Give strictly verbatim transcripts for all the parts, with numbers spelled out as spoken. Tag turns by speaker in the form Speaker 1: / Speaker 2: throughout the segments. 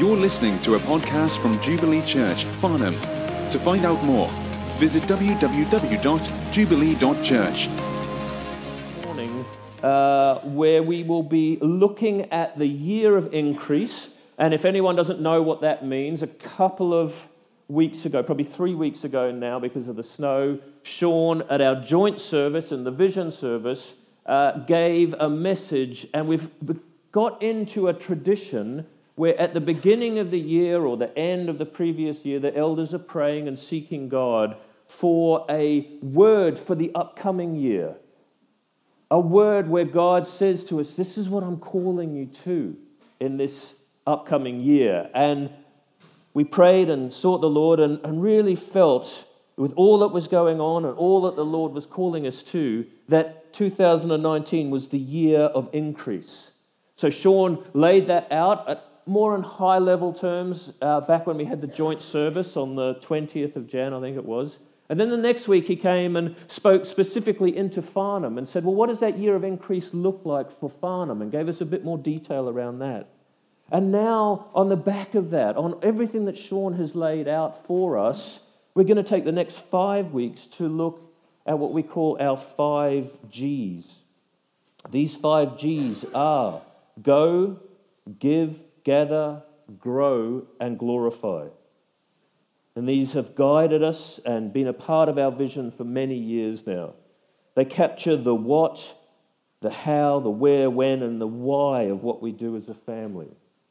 Speaker 1: You're listening to a podcast from Jubilee Church, Farnham. To find out more, visit w w w dot jubilee dot church.
Speaker 2: Morning, uh, where we will be looking at the year of increase. And if anyone doesn't know what that means, a couple of weeks ago, probably three weeks ago now because of the snow, Sean at our joint service and the vision service uh, gave a message, and we've got into a tradition where at the beginning of the year or the end of the previous year, the elders are praying and seeking God for a word for the upcoming year. A word where God says to us, this is what I'm calling you to in this upcoming year. And we prayed and sought the Lord and, and really felt, with all that was going on and all that the Lord was calling us to, that two thousand nineteen was the year of increase. So Sean laid that out at more in high-level terms uh, back when we had the joint service on the twentieth of January, I think it was. And then the next week he came and spoke specifically into Farnham and said, well, what does that year of increase look like for Farnham? And gave us a bit more detail around that. And now, on the back of that, on everything that Sean has laid out for us, we're going to take the next five weeks to look at what we call our five G's. These five G's are go, give, gather, grow, and glorify. And these have guided us and been a part of our vision for many years now. They capture the what, the how, the where, when, and the why of what we do as a family.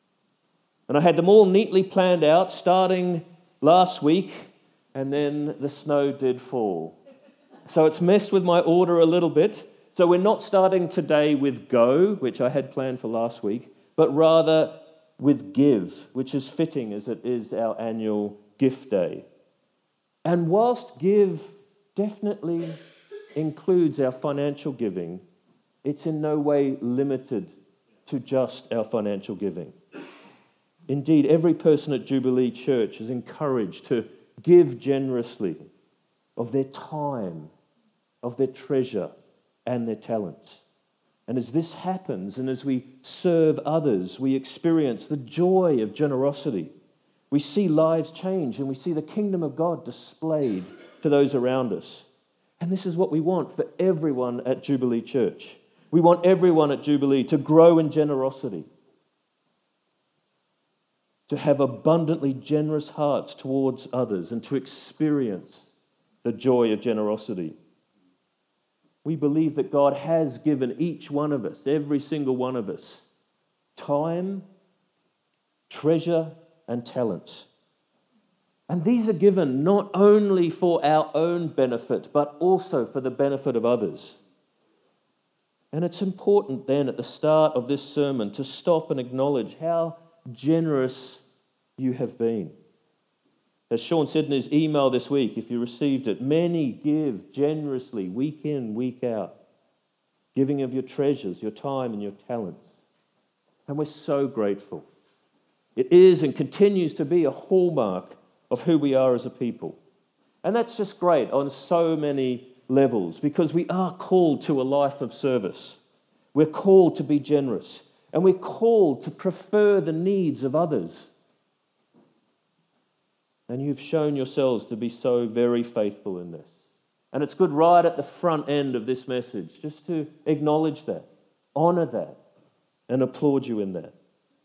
Speaker 2: And I had them all neatly planned out, starting last week, and then the snow did fall. So it's messed with my order a little bit. So we're not starting today with go, which I had planned for last week, but rather with give, which is fitting as it is our annual gift day. And whilst give definitely includes our financial giving, it's in no way limited to just our financial giving. Indeed, every person at Jubilee Church is encouraged to give generously of their time, of their treasure, and their talents. And as this happens, and as we serve others, we experience the joy of generosity. We see lives change, and we see the kingdom of God displayed to those around us. And this is what we want for everyone at Jubilee Church. We want everyone at Jubilee to grow in generosity, to have abundantly generous hearts towards others, and to experience the joy of generosity. We believe that God has given each one of us, every single one of us, time, treasure, and talents. And these are given not only for our own benefit, but also for the benefit of others. And it's important then at the start of this sermon to stop and acknowledge how generous you have been. As Sean said in his email this week, if you received it, many give generously, week in, week out, giving of your treasures, your time, and your talents. And we're so grateful. It is and continues to be a hallmark of who we are as a people. And that's just great on so many levels, because we are called to a life of service. We're called to be generous, and we're called to prefer the needs of others. And you've shown yourselves to be so very faithful in this. And it's good right at the front end of this message just to acknowledge that, honor that, and applaud you in that.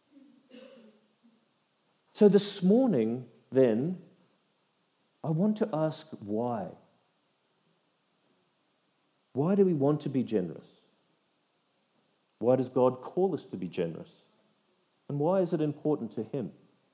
Speaker 2: So this morning, then, I want to ask why. Why do we want to be generous? Why does God call us to be generous? And why is it important to Him?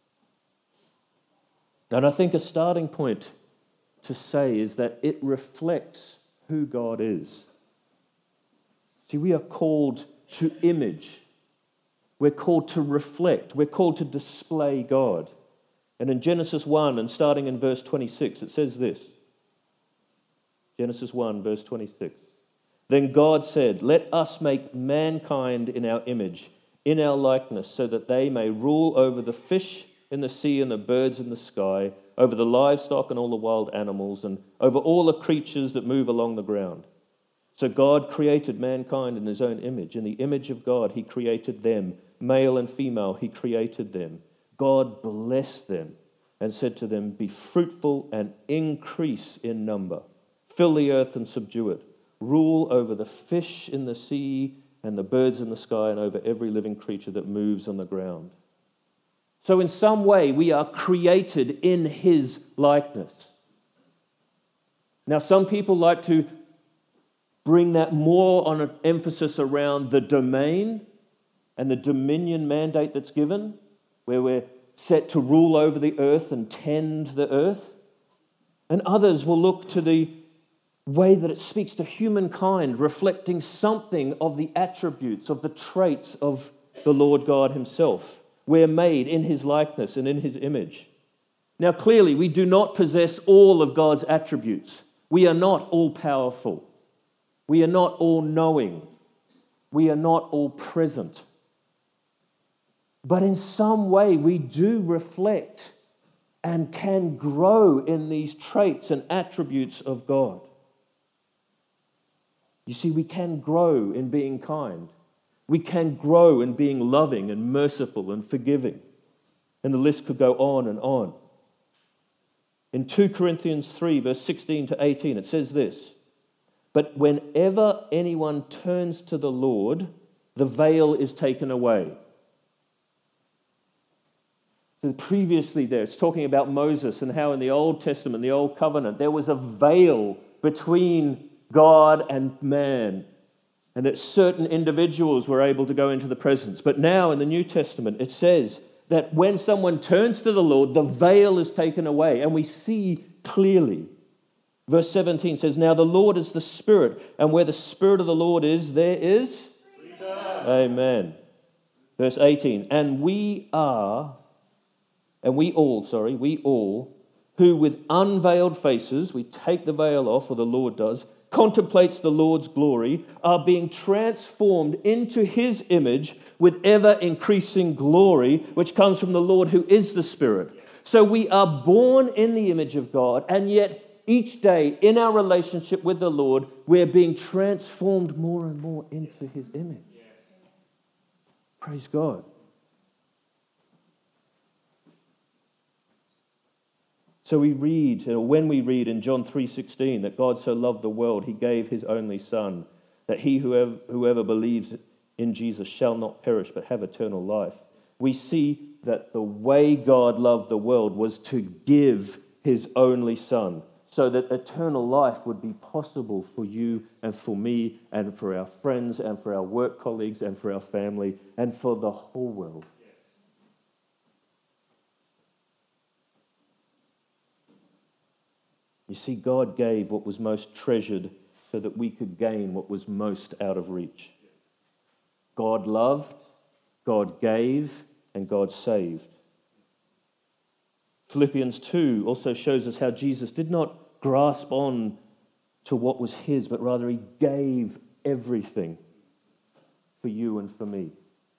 Speaker 2: And I think a starting point to say is that it reflects who God is. See, we are called to image. We're called to reflect. We're called to display God. And in Genesis one, and starting in verse twenty-six, it says this. Genesis one, verse twenty-six. Then God said, let us make mankind in our image, in our likeness, so that they may rule over the fish in the sea and the birds in the sky, over the livestock and all the wild animals, and over all the creatures that move along the ground. So God created mankind in His own image. In the image of God He created them. Male and female He created them. God blessed them and said to them, "Be fruitful and increase in number. Fill the earth and subdue it. Rule over the fish in the sea and the birds in the sky and over every living creature that moves on the ground." So in some way, we are created in His likeness. Now, some people like to bring that more on an emphasis around the domain and the dominion mandate that's given, where we're set to rule over the earth and tend the earth. And others will look to the way that it speaks to humankind, reflecting something of the attributes, of the traits of the Lord God Himself. We're made in His likeness and in His image. Now, clearly, we do not possess all of God's attributes. We are not all-powerful. We are not all-knowing. We are not all-present. But in some way, we do reflect and can grow in these traits and attributes of God. You see, we can grow in being kind. We can grow in being loving and merciful and forgiving. And the list could go on and on. In two Corinthians three, verse sixteen to eighteen, it says this: "But whenever anyone turns to the Lord, the veil is taken away." So previously there, it's talking about Moses and how in the Old Testament, the Old Covenant, there was a veil between God and man, and that certain individuals were able to go into the presence. But now in the New Testament, it says that when someone turns to the Lord, the veil is taken away, and we see clearly. Verse seventeen says, "Now the Lord is the Spirit, and where the Spirit of the Lord is, there is freedom." Amen. Verse eighteen, "And we are, and we all, sorry, we all, who with unveiled faces," we take the veil off, or the Lord does, "contemplates the Lord's glory, are being transformed into His image with ever-increasing glory, which comes from the Lord who is the Spirit." So we are born in the image of God, and yet each day in our relationship with the Lord, we're being transformed more and more into His image. Praise God. So we read, or when we read in John three sixteen, that God so loved the world, He gave His only Son, that he whoever, whoever believes in Jesus shall not perish but have eternal life. We see that the way God loved the world was to give His only Son, so that eternal life would be possible for you and for me and for our friends and for our work colleagues and for our family and for the whole world. You see, God gave what was most treasured so that we could gain what was most out of reach. God loved, God gave, and God saved. Philippians two also shows us how Jesus did not grasp on to what was His, but rather He gave everything for you and for me.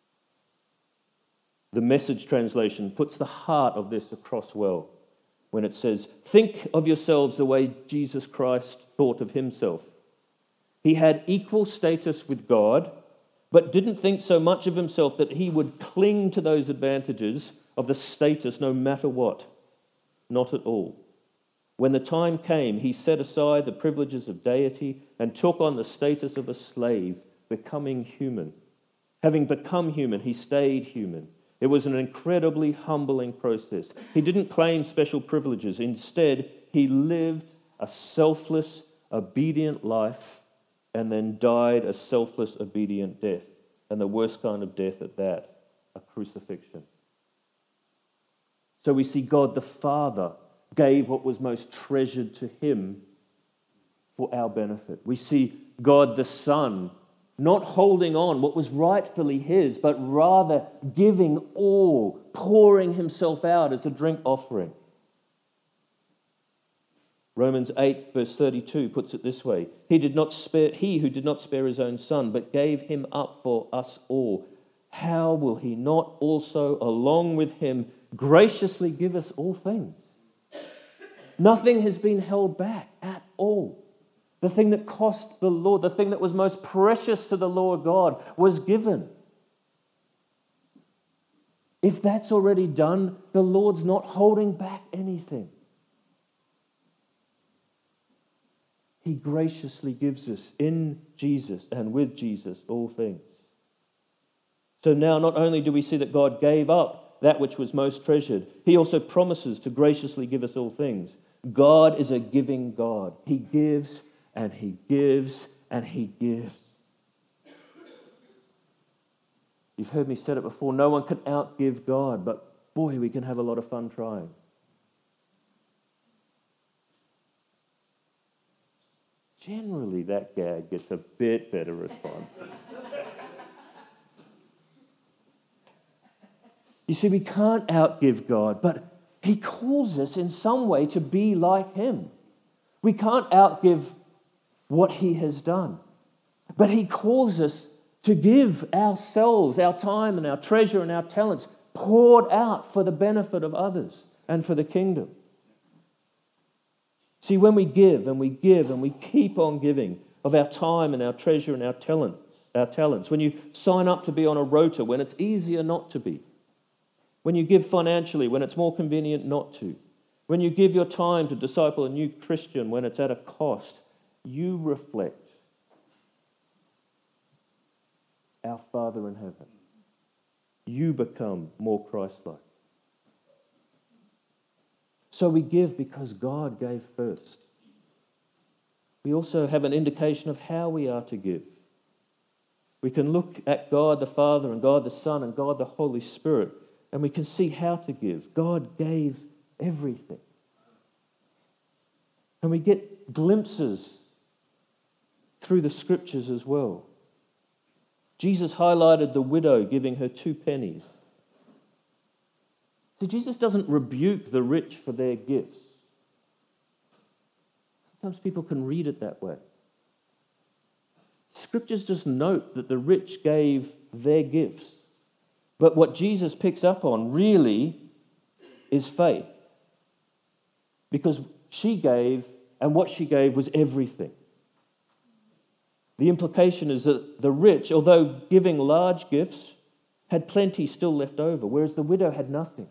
Speaker 2: The Message translation puts the heart of this across well when it says, "Think of yourselves the way Jesus Christ thought of Himself. He had equal status with God, but didn't think so much of Himself that He would cling to those advantages of the status no matter what. Not at all. When the time came, He set aside the privileges of deity and took on the status of a slave, becoming human. Having become human, He stayed human. It was an incredibly humbling process. He didn't claim special privileges. Instead, He lived a selfless, obedient life and then died a selfless, obedient death. And the worst kind of death at that, a crucifixion. So we see God the Father gave what was most treasured to Him for our benefit. We see God the Son not holding on what was rightfully His, but rather giving all, pouring Himself out as a drink offering. Romans eight verse thirty-two puts it this way: He did not spare, He who did not spare His own Son, but gave Him up for us all, how will He not also, along with Him, graciously give us all things? Nothing has been held back at all. The thing that cost the Lord, the thing that was most precious to the Lord God, was given. If that's already done, the Lord's not holding back anything. He graciously gives us in Jesus and with Jesus all things. So now not only do we see that God gave up that which was most treasured, He also promises to graciously give us all things. God is a giving God. He gives and He gives and He gives. You've heard me say it before, no one can outgive God, but boy, we can have a lot of fun trying. Generally, that gag gets a bit better response. You see, we can't outgive God, but He calls us in some way to be like Him. We can't outgive what He has done, but He calls us to give ourselves, our time and our treasure and our talents poured out for the benefit of others and for the kingdom. See, when we give and we give and we keep on giving of our time and our treasure and our talents, our talents, when you sign up to be on a rota when it's easier not to be, when you give financially when it's more convenient not to, when you give your time to disciple a new Christian when it's at a cost, you reflect our Father in heaven. You become more Christ-like. So we give because God gave first. We also have an indication of how we are to give. We can look at God the Father and God the Son and God the Holy Spirit, and we can see how to give. God gave everything. And we get glimpses through the Scriptures as well. Jesus highlighted the widow giving her two pennies. See, Jesus doesn't rebuke the rich for their gifts. Sometimes people can read it that way. Scriptures just note that the rich gave their gifts. But what Jesus picks up on really is faith. Because she gave, and what she gave was everything. The implication is that the rich, although giving large gifts, had plenty still left over, whereas the widow had nothing.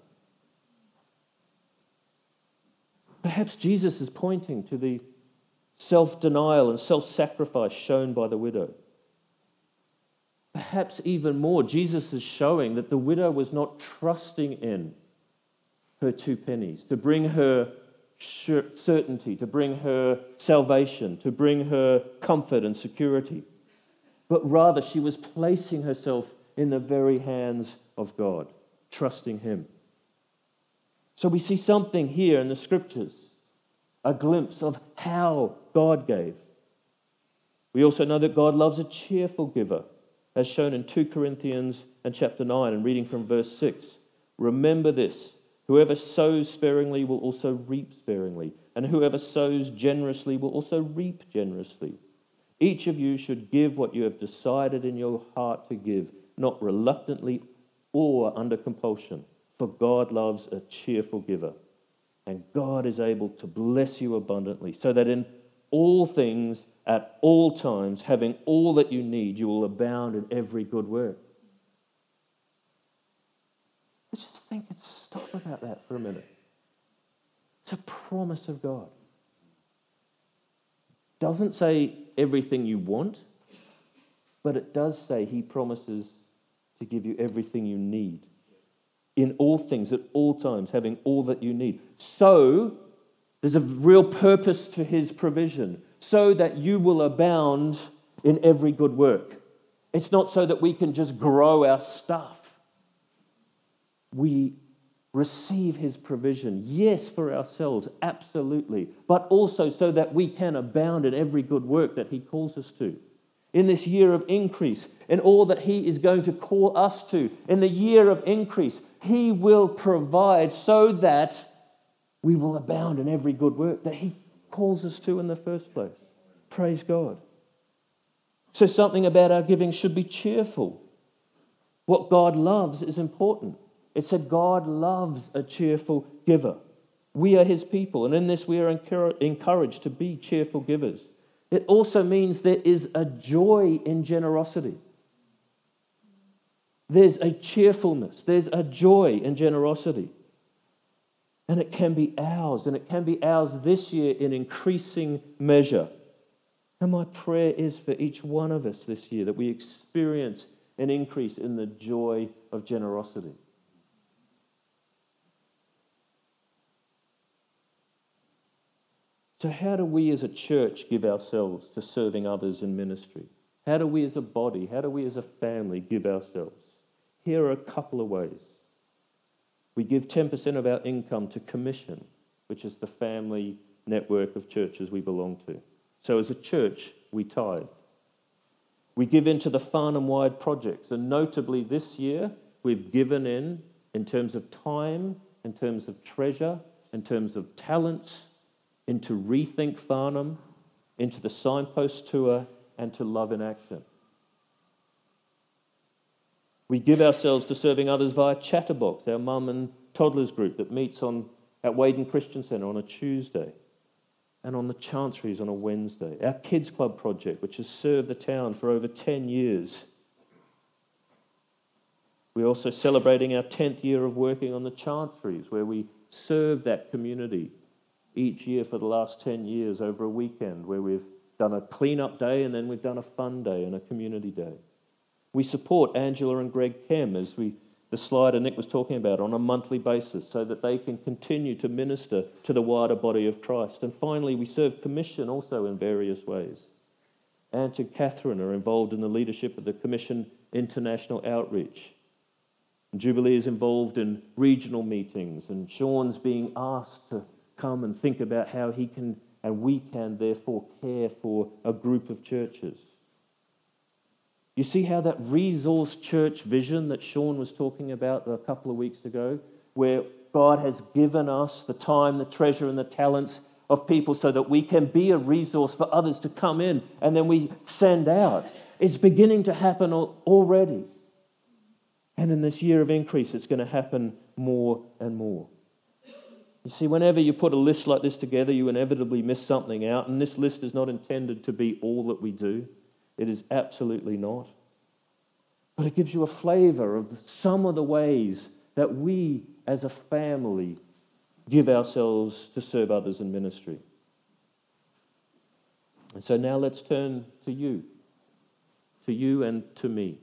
Speaker 2: Perhaps Jesus is pointing to the self-denial and self-sacrifice shown by the widow. Perhaps even more, Jesus is showing that the widow was not trusting in her two pennies to bring her certainty, to bring her salvation, to bring her comfort and security. But rather, she was placing herself in the very hands of God, trusting Him. So we see something here in the Scriptures, a glimpse of how God gave. We also know that God loves a cheerful giver, as shown in Second Corinthians and chapter nine, and reading from verse six. Remember this, whoever sows sparingly will also reap sparingly, and whoever sows generously will also reap generously. Each of you should give what you have decided in your heart to give, not reluctantly or under compulsion, for God loves a cheerful giver. And God is able to bless you abundantly, so that in all things, at all times, having all that you need, you will abound in every good work. Let's just think and stop about that for a minute. It's a promise of God. Doesn't say everything you want, but it does say He promises to give you everything you need. In all things, at all times, having all that you need. So, there's a real purpose to His provision, so that you will abound in every good work. It's not so that we can just grow our stuff. We receive His provision, yes, for ourselves, absolutely, but also so that we can abound in every good work that He calls us to. In this year of increase, in all that He is going to call us to, in the year of increase, He will provide so that we will abound in every good work that He calls us to in the first place. Praise God. So something about our giving should be cheerful. What God loves is important. It said God loves a cheerful giver. We are His people, and in this we are encouraged to be cheerful givers. It also means there is a joy in generosity. There's a cheerfulness, there's a joy in generosity. And it can be ours, and it can be ours this year in increasing measure. And my prayer is for each one of us this year that we experience an increase in the joy of generosity. So how do we as a church give ourselves to serving others in ministry? How do we as a body, how do we as a family give ourselves? Here are a couple of ways. We give ten percent of our income to Commission, which is the family network of churches we belong to. So as a church, we tithe. We give into the Farnham-wide projects, and notably this year, we've given in in terms of time, in terms of treasure, in terms of talents, into Rethink Farnham, into the Signpost Tour, and to Love in Action. We give ourselves to serving others via Chatterbox, our mum and toddlers group that meets on at Waden Christian Centre on a Tuesday, and on the Chanceries on a Wednesday. Our Kids Club project, which has served the town for over ten years. We're also celebrating our tenth year of working on the Chanceries, where we serve that community each year for the last ten years over a weekend, where we've done a clean-up day and then we've done a fun day and a community day. We support Angela and Greg Kem, as we, the slider Nick was talking about, on a monthly basis so that they can continue to minister to the wider body of Christ. And finally, we serve Commission also in various ways. Ant and Catherine are involved in the leadership of the Commission International Outreach. Jubilee is involved in regional meetings, and Sean's being asked to come and think about how he can and we can therefore care for a group of churches. You see how that resource church vision that Sean was talking about a couple of weeks ago, where God has given us the time, the treasure, and the talents of people so that we can be a resource for others to come in and then we send out. It's beginning to happen already. And in this year of increase, it's going to happen more and more. You see, whenever you put a list like this together, you inevitably miss something out, and this list is not intended to be all that we do. It is absolutely not. But it gives you a flavour of some of the ways that we as a family give ourselves to serve others in ministry. And so now let's turn to you, to you and to me.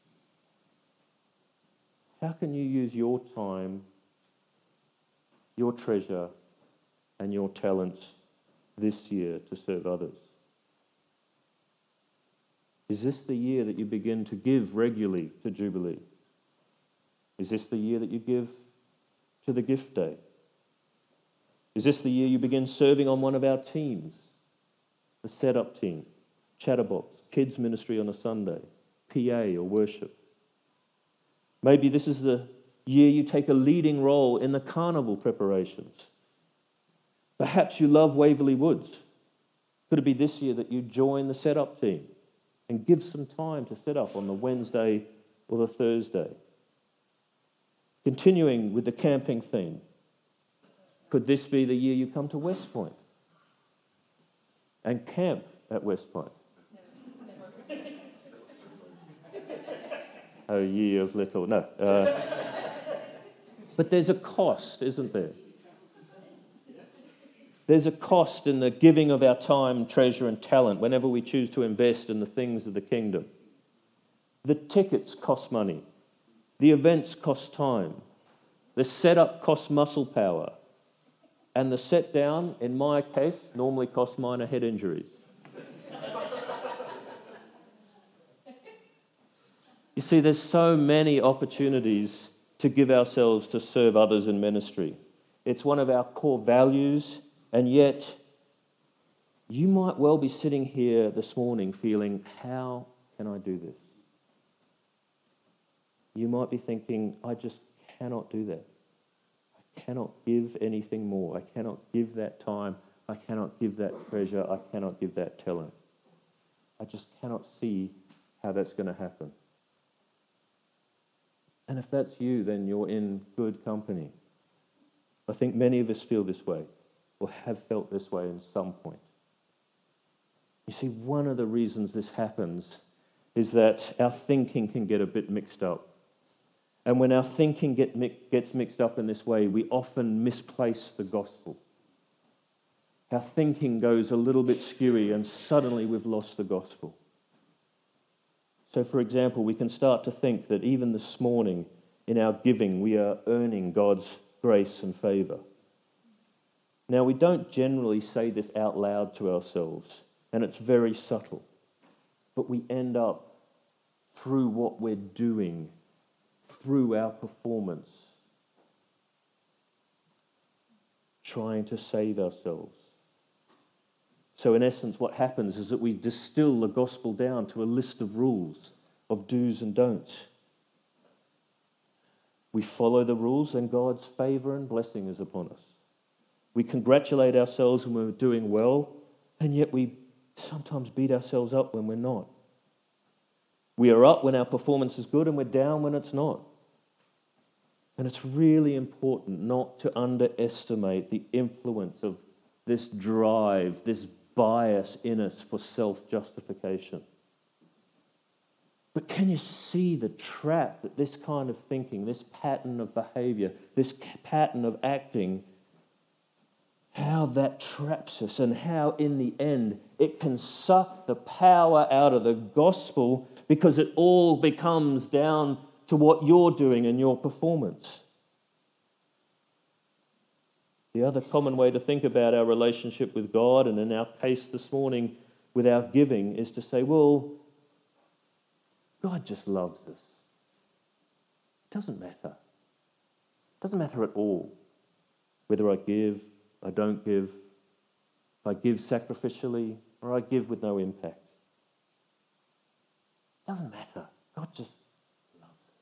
Speaker 2: How can you use your time, your treasure, and your talents this year to serve others? Is this the year that you begin to give regularly to Jubilee? Is this the year that you give to the gift day? Is this the year you begin serving on one of our teams? The setup team, Chatterbox, kids ministry on a Sunday, P A or worship. Maybe this is the year you take a leading role in the carnival preparations. Perhaps you love Waverley Woods. Could it be this year that you join the setup team and give some time to set up on the Wednesday or the Thursday? Continuing with the camping theme, could this be the year you come to West Point and camp at West Point? Oh, ye of little, no. Uh, but there's a cost, isn't there? There's a cost in the giving of our time, treasure, and talent whenever we choose to invest in the things of the kingdom. The tickets cost money. The events cost time. The setup costs muscle power. And the set down, in my case, normally costs minor head injuries. You see, there's so many opportunities to give ourselves to serve others in ministry. It's one of our core values, and yet you might well be sitting here this morning feeling, how can I do this? You might be thinking, I just cannot do that. I cannot give anything more. I cannot give that time. I cannot give that treasure. I cannot give that talent. I just cannot see how that's going to happen. And if that's you, then you're in good company. I think many of us feel this way, or have felt this way at some point. You see, one of the reasons this happens is that our thinking can get a bit mixed up. And when our thinking get mi- gets mixed up in this way, we often misplace the gospel. Our thinking goes a little bit skewy and suddenly we've lost the gospel. So, for example, we can start to think that even this morning in our giving, we are earning God's grace and favor. Now, we don't generally say this out loud to ourselves, and it's very subtle. But we end up, through what we're doing, through our performance, trying to save ourselves. So in essence, what happens is that we distill the gospel down to a list of rules, of do's and don'ts. We follow the rules and God's favor and blessing is upon us. We congratulate ourselves when we're doing well, and yet we sometimes beat ourselves up when we're not. We are up when our performance is good and we're down when it's not. And it's really important not to underestimate the influence of this drive, this bias in us for self-justification. But can you see the trap that this kind of thinking, this pattern of behavior, this pattern of acting, how that traps us and how in the end it can suck the power out of the gospel because it all becomes down to what you're doing and your performance. The other common way to think about our relationship with God, and in our case this morning with our giving, is to say, well, God just loves us. It doesn't matter. It doesn't matter at all whether I give, I don't give, if I give sacrificially, or I give with no impact. It doesn't matter. God just loves us.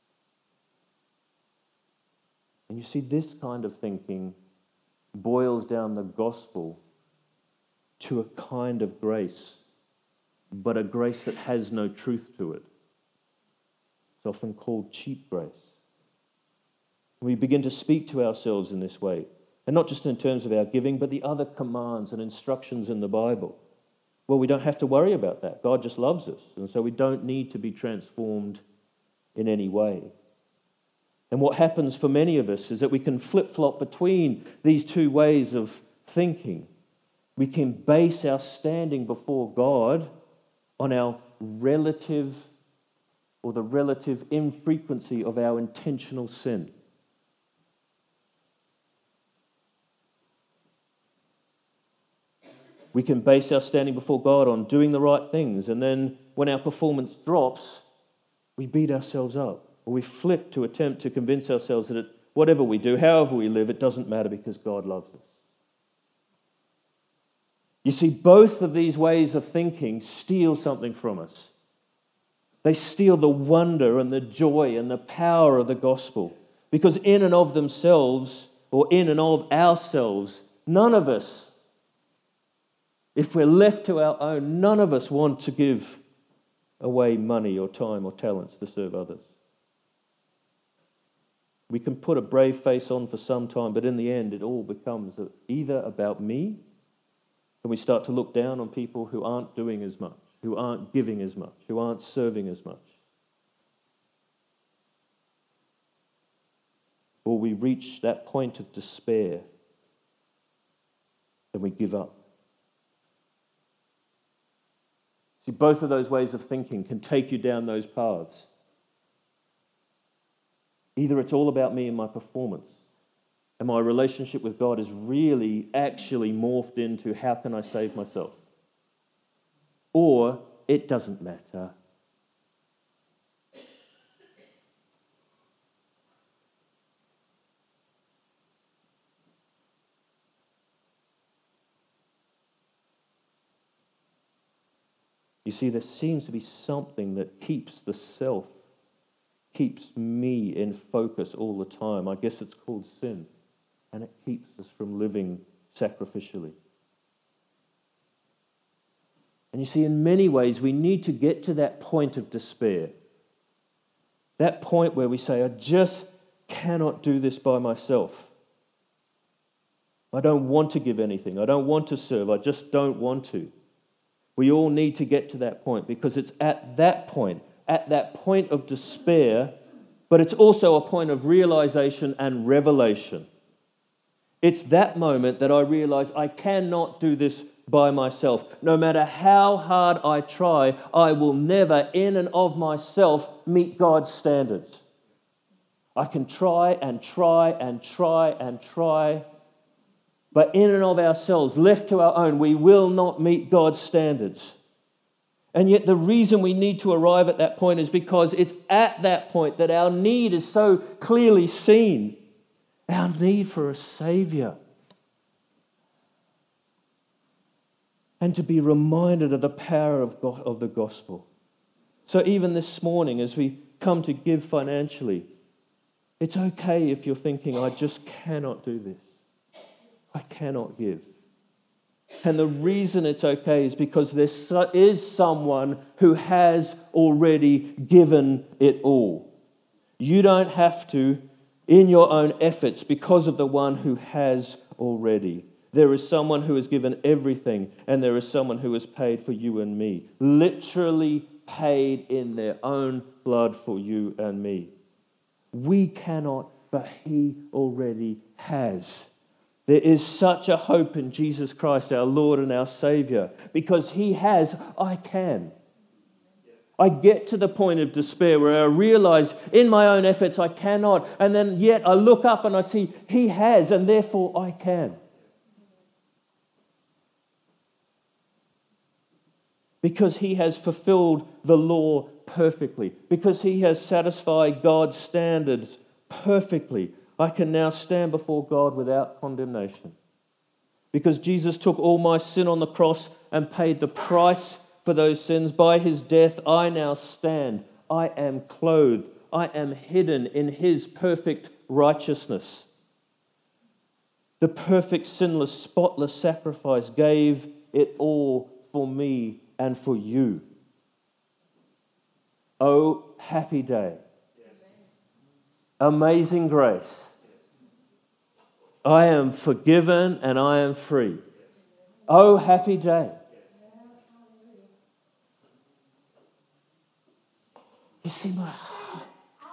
Speaker 2: And you see, this kind of thinking boils down the gospel to a kind of grace, but a grace that has no truth to it. It's often called cheap grace. We begin to speak to ourselves in this way, and not just in terms of our giving, but the other commands and instructions in the Bible. Well, we don't have to worry about that. God just loves us, and so we don't need to be transformed in any way. And what happens for many of us is that we can flip-flop between these two ways of thinking. We can base our standing before God on our relative or the relative infrequency of our intentional sin. We can base our standing before God on doing the right things, and then when our performance drops, we beat ourselves up. Or we flip to attempt to convince ourselves that it, whatever we do, however we live, it doesn't matter because God loves us. You see, both of these ways of thinking steal something from us. They steal the wonder and the joy and the power of the gospel. Because in and of themselves, or in and of ourselves, none of us, if we're left to our own, none of us want to give away money or time or talents to serve others. We can put a brave face on for some time, but in the end, it all becomes either about me, and we start to look down on people who aren't doing as much, who aren't giving as much, who aren't serving as much. Or we reach that point of despair and we give up. See, both of those ways of thinking can take you down those paths. Either it's all about me and my performance, and my relationship with God is really actually morphed into how can I save myself? Or it doesn't matter. You see, there seems to be something that keeps the self, keeps me in focus all the time. I guess it's called sin. And it keeps us from living sacrificially. And you see, in many ways, we need to get to that point of despair. That point where we say, I just cannot do this by myself. I don't want to give anything. I don't want to serve. I just don't want to. We all need to get to that point, because it's at that point, at that point of despair, but it's also a point of realization and revelation. It's that moment that I realize I cannot do this by myself. No matter how hard I try, I will never, in and of myself, meet God's standards. I can try and try and try and try, but in and of ourselves, left to our own, we will not meet God's standards. And yet the reason we need to arrive at that point is because it's at that point that our need is so clearly seen. Our need for a Savior. And to be reminded of the power of God, of the gospel. So even this morning, as we come to give financially, it's okay if you're thinking, I just cannot do this. I cannot give. And the reason it's okay is because there is someone who has already given it all. You don't have to in your own efforts because of the one who has already. There is someone who has given everything, and there is someone who has paid for you and me. Literally paid in their own blood for you and me. We cannot, but He already has. There is such a hope in Jesus Christ, our Lord and our Savior, because He has, I can. I get to the point of despair where I realize in my own efforts I cannot, and then yet I look up and I see He has, and therefore I can. Because He has fulfilled the law perfectly, because He has satisfied God's standards perfectly, I can now stand before God without condemnation. Because Jesus took all my sin on the cross and paid the price for those sins. By His death, I now stand. I am clothed. I am hidden in His perfect righteousness. The perfect, sinless, spotless sacrifice gave it all for me and for you. Oh, happy day. Amazing grace. I am forgiven and I am free. Oh, happy day. You see my heart.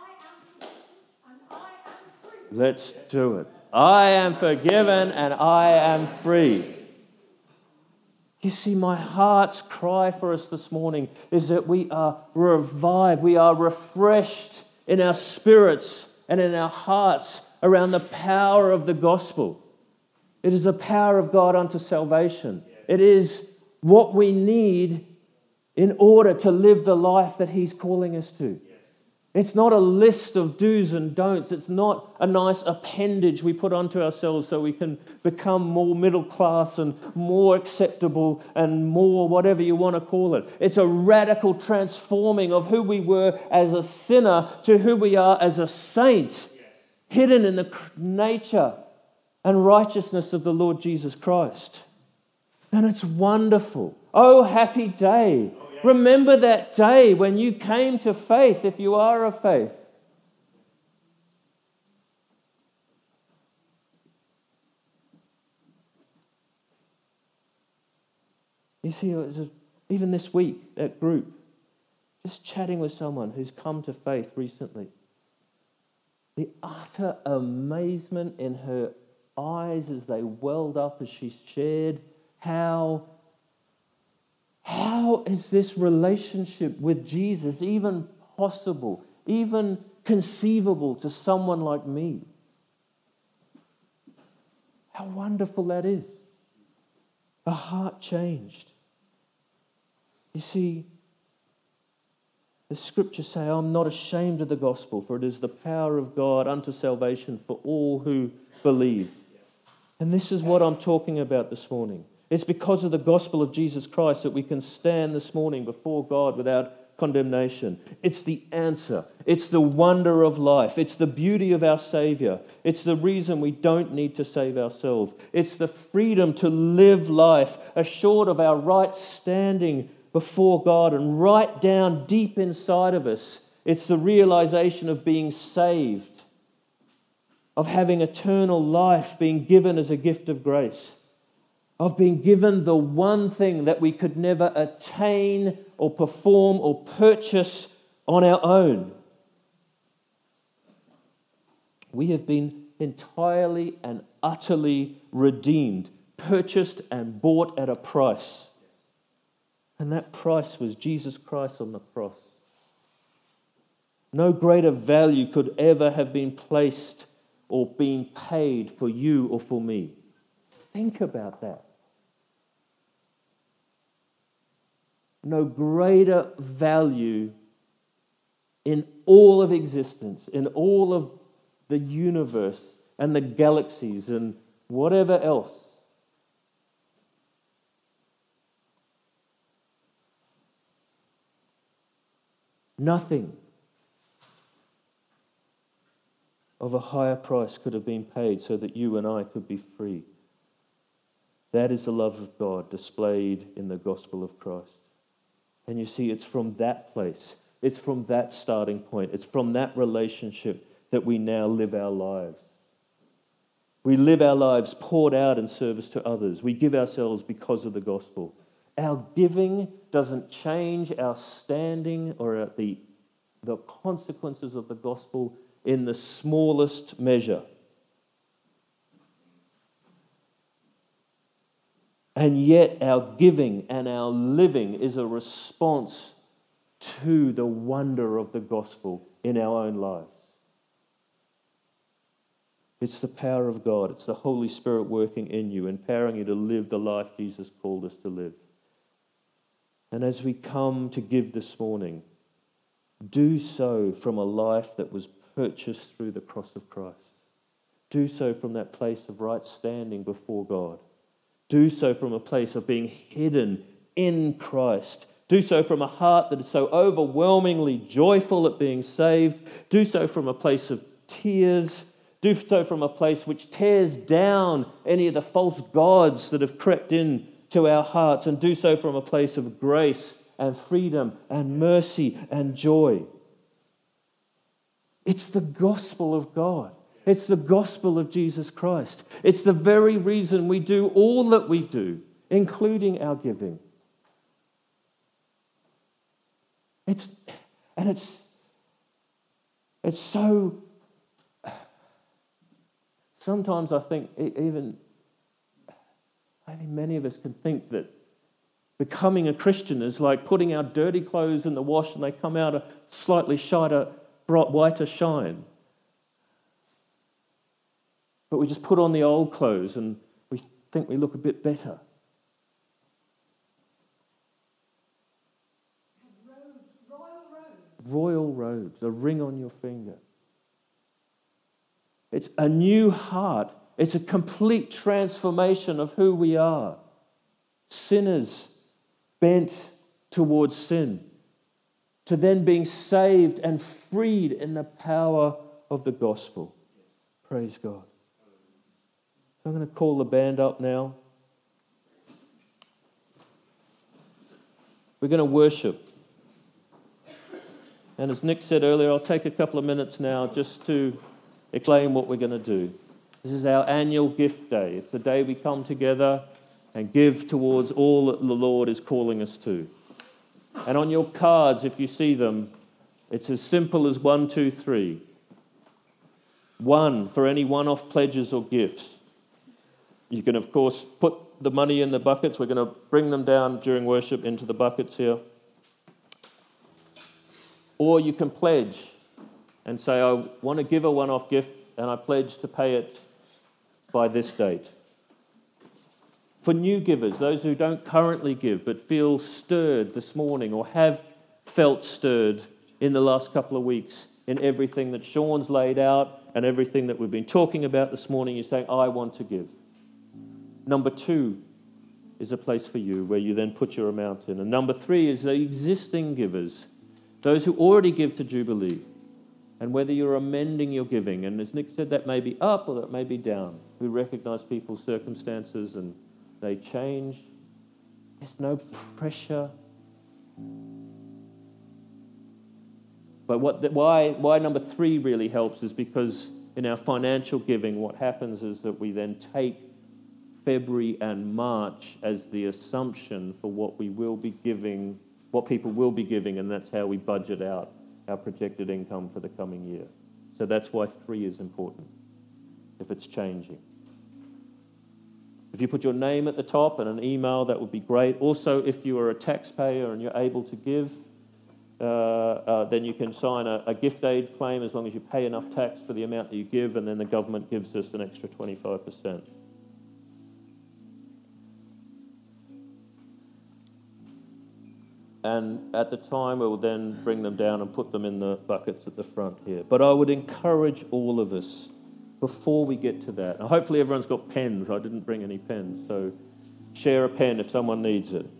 Speaker 2: Let's do it. I am forgiven and I am free. You see, my heart's cry for us this morning is that we are revived, we are refreshed in our spirits and in our hearts around the power of the gospel. It is the power of God unto salvation. It is what we need in order to live the life that He's calling us to. It's not a list of do's and don'ts. It's not a nice appendage we put onto ourselves so we can become more middle class and more acceptable and more whatever you want to call it. It's a radical transforming of who we were as a sinner to who we are as a saint, hidden in the nature and righteousness of the Lord Jesus Christ. And it's wonderful. Oh, happy day. Remember that day when you came to faith, if you are of faith. You see, it was a, even this week at group, just chatting with someone who's come to faith recently. The utter amazement in her eyes as they welled up as she shared how How is this relationship with Jesus even possible, even conceivable to someone like me? How wonderful that is. A heart changed. You see, the scriptures say, I'm not ashamed of the gospel, for it is the power of God unto salvation for all who believe. And this is what I'm talking about this morning. It's because of the gospel of Jesus Christ that we can stand this morning before God without condemnation. It's the answer. It's the wonder of life. It's the beauty of our Savior. It's the reason we don't need to save ourselves. It's the freedom to live life assured of our right standing before God, and right down deep inside of us, it's the realization of being saved, of having eternal life being given as a gift of grace, of being given the one thing that we could never attain or perform or purchase on our own. We have been entirely and utterly redeemed, purchased and bought at a price. And that price was Jesus Christ on the cross. No greater value could ever have been placed or been paid for you or for me. Think about that. No greater value in all of existence, in all of the universe and the galaxies and whatever else. Nothing of a higher price could have been paid so that you and I could be free. That is the love of God displayed in the gospel of Christ. And you see, it's from that place, it's from that starting point, it's from that relationship that we now live our lives. We live our lives poured out in service to others. We give ourselves because of the gospel. Our giving doesn't change our standing or the, the consequences of the gospel in the smallest measure. And yet our giving and our living is a response to the wonder of the gospel in our own lives. It's the power of God. It's the Holy Spirit working in you, empowering you to live the life Jesus called us to live. And as we come to give this morning, do so from a life that was purchased through the cross of Christ. Do so from that place of right standing before God. Do so from a place of being hidden in Christ. Do so from a heart that is so overwhelmingly joyful at being saved. Do so from a place of tears. Do so from a place which tears down any of the false gods that have crept in to our hearts, and do so from a place of grace and freedom and mercy and joy. It's the gospel of God. It's the gospel of Jesus Christ. It's the very reason we do all that we do, including our giving. It's and it's it's so. Sometimes I think even I think many of us can think that becoming a Christian is like putting our dirty clothes in the wash and they come out a slightly shighter, bright, whiter shine. But we just put on the old clothes and we think we look a bit better.
Speaker 3: Robes, royal robes.
Speaker 2: Royal robes, a ring on your finger. It's a new heart. It's a complete transformation of who we are. Sinners bent towards sin, to then being saved and freed in the power of the gospel. Praise God. I'm going to call the band up now. We're going to worship. And as Nick said earlier, I'll take a couple of minutes now just to explain what we're going to do. This is our annual gift day. It's the day we come together and give towards all that the Lord is calling us to. And on your cards, if you see them, it's as simple as one, two, three. One, for any one-off pledges or gifts. You can, of course, put the money in the buckets. We're going to bring them down during worship into the buckets here. Or you can pledge and say, I want to give a one-off gift and I pledge to pay it by this date. For new givers, those who don't currently give but feel stirred this morning or have felt stirred in the last couple of weeks in everything that Sean's laid out and everything that we've been talking about this morning, you're saying, I want to give. Number two is a place for you where you then put your amount in. And number three is the existing givers, those who already give to Jubilee. And whether you're amending your giving, and as Nick said, that may be up or that may be down. We recognize people's circumstances and they change. There's no pressure. But what the, why, why number three really helps is because in our financial giving, what happens is that we then take February and March as the assumption for what we will be giving, what people will be giving, and that's how we budget out our projected income for the coming year. So that's why three is important, if it's changing. If you put your name at the top and an email, that would be great. Also, if you are a taxpayer and you're able to give, uh, uh, then you can sign a, a gift aid claim as long as you pay enough tax for the amount that you give, and then the government gives us an extra twenty-five percent. And at the time, we will then bring them down and put them in the buckets at the front here. But I would encourage all of us, before we get to that, and hopefully everyone's got pens. I didn't bring any pens, so share a pen if someone needs it.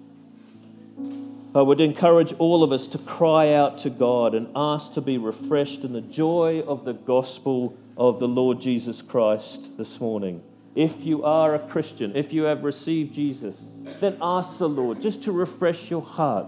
Speaker 2: I would encourage all of us to cry out to God and ask to be refreshed in the joy of the gospel of the Lord Jesus Christ this morning. If you are a Christian, if you have received Jesus, then ask the Lord just to refresh your heart.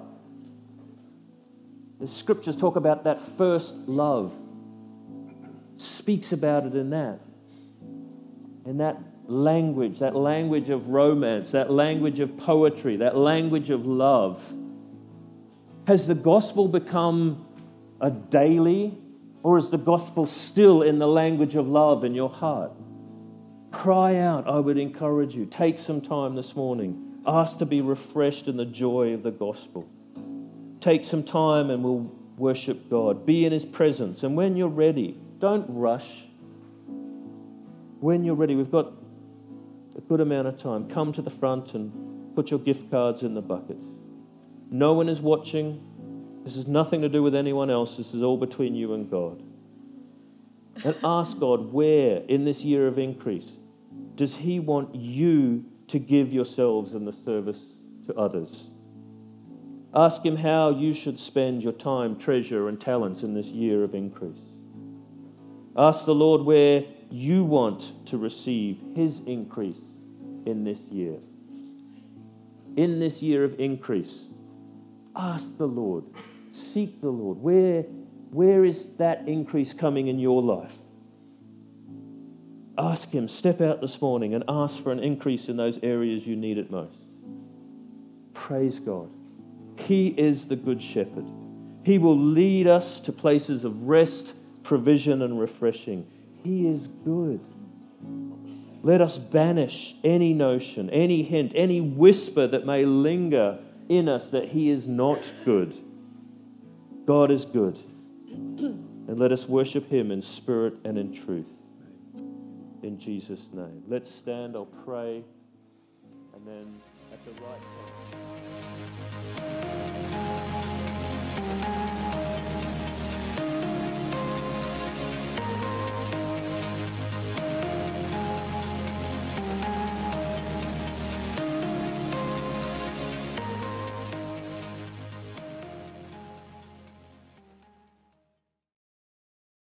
Speaker 2: The scriptures talk about that first love. Speaks about it in that. In that language, that language of romance, that language of poetry, that language of love. Has the gospel become a daily, or is the gospel still in the language of love in your heart? Cry out, I would encourage you. Take some time this morning. Ask to be refreshed in the joy of the gospel. Take some time and we'll worship God. Be in His presence. And when you're ready, don't rush. When you're ready, we've got a good amount of time. Come to the front and put your gift cards in the buckets. No one is watching. This has nothing to do with anyone else. This is all between you and God. And ask God, where in this year of increase does He want you to give yourselves in the service to others? Ask Him how you should spend your time, treasure, and talents in this year of increase. Ask the Lord where you want to receive His increase in this year. In this year of increase, ask the Lord, seek the Lord. Where, where is that increase coming in your life? Ask Him, step out this morning and ask for an increase in those areas you need it most. Praise God. He is the Good Shepherd. He will lead us to places of rest, provision, and refreshing. He is good. Let us banish any notion, any hint, any whisper that may linger in us that He is not good. God is good. And let us worship Him in spirit and in truth. In Jesus' name. Let's stand, I'll pray, and then at the right time.